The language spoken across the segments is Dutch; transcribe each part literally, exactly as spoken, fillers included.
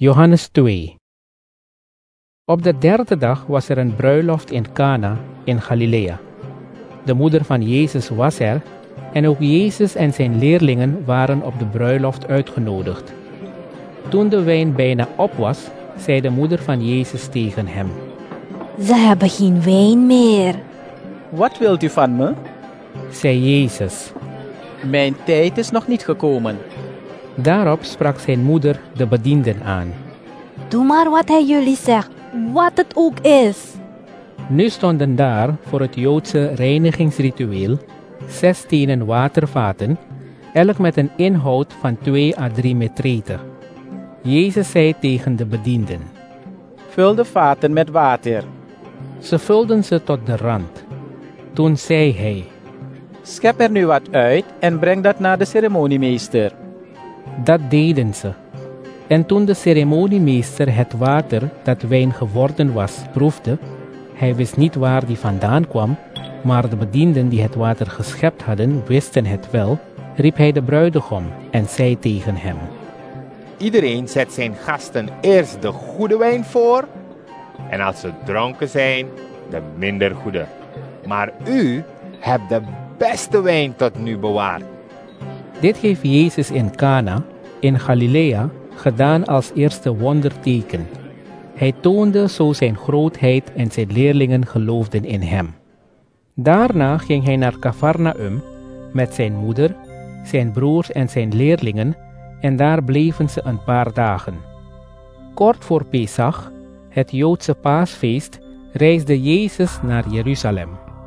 Johannes twee. Op de derde dag was er een bruiloft in Cana in Galilea. De moeder van Jezus was er en ook Jezus en zijn leerlingen waren op de bruiloft uitgenodigd. Toen de wijn bijna op was, zei de moeder van Jezus tegen hem: Ze hebben geen wijn meer. Wat wilt u van me? Zei Jezus. Mijn tijd is nog niet gekomen. Daarop sprak zijn moeder de bedienden aan. Doe maar wat hij jullie zegt, wat het ook is. Nu stonden daar voor het Joodse reinigingsritueel zes stenen watervaten, elk met een inhoud van twee à drie metreten. Jezus zei tegen de bedienden: Vul de vaten met water. Ze vulden ze tot de rand. Toen zei hij: Schep er nu wat uit en breng dat naar de ceremoniemeester. Dat deden ze. En toen de ceremoniemeester het water dat wijn geworden was proefde, hij wist niet waar die vandaan kwam, maar de bedienden die het water geschept hadden wisten het wel, riep hij de bruidegom en zei tegen hem: Iedereen zet zijn gasten eerst de goede wijn voor, en als ze dronken zijn, de minder goede. Maar u hebt de beste wijn tot nu bewaard. Dit heeft Jezus in Cana, in Galilea, gedaan als eerste wonderteken. Hij toonde zo zijn grootheid en zijn leerlingen geloofden in hem. Daarna ging hij naar Cafarnaum met zijn moeder, zijn broers en zijn leerlingen, en daar bleven ze een paar dagen. Kort voor Pesach, het Joodse paasfeest, reisde Jezus naar Jeruzalem.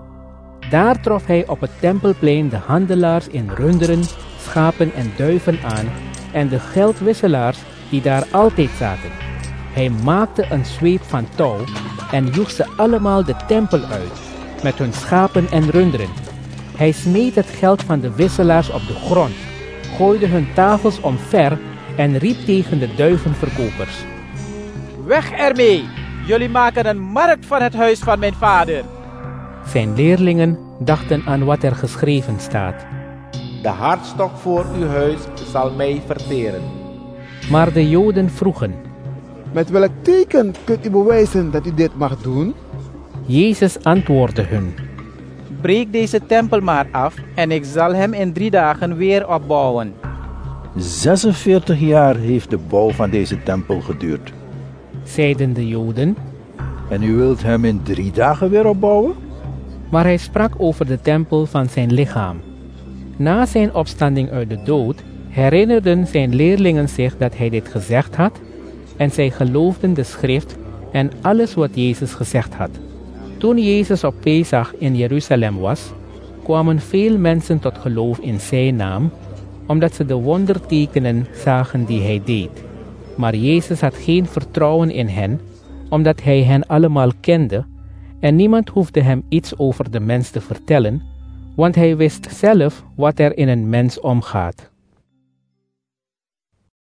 Daar trof hij op het tempelplein de handelaars in runderen, schapen en duiven aan en de geldwisselaars die daar altijd zaten. Hij maakte een zweep van touw en joeg ze allemaal de tempel uit, met hun schapen en runderen. Hij smeet het geld van de wisselaars op de grond, gooide hun tafels omver en riep tegen de duivenverkopers: Weg ermee! Jullie maken een markt van het huis van mijn vader. Zijn leerlingen dachten aan wat er geschreven staat: De hartstok voor uw huis zal mij verteren. Maar de Joden vroegen: Met welk teken kunt u bewijzen dat u dit mag doen? Jezus antwoordde hun: Breek deze tempel maar af en ik zal hem in drie dagen weer opbouwen. zesenveertig jaar heeft de bouw van deze tempel geduurd. Zeiden de Joden. En u wilt hem in drie dagen weer opbouwen? Maar hij sprak over de tempel van zijn lichaam. Na zijn opstanding uit de dood herinnerden zijn leerlingen zich dat hij dit gezegd had, en zij geloofden de schrift en alles wat Jezus gezegd had. Toen Jezus op Pesach in Jeruzalem was, kwamen veel mensen tot geloof in zijn naam, omdat ze de wondertekenen zagen die hij deed. Maar Jezus had geen vertrouwen in hen, omdat hij hen allemaal kende, en niemand hoefde hem iets over de mens te vertellen, want hij wist zelf wat er in een mens omgaat.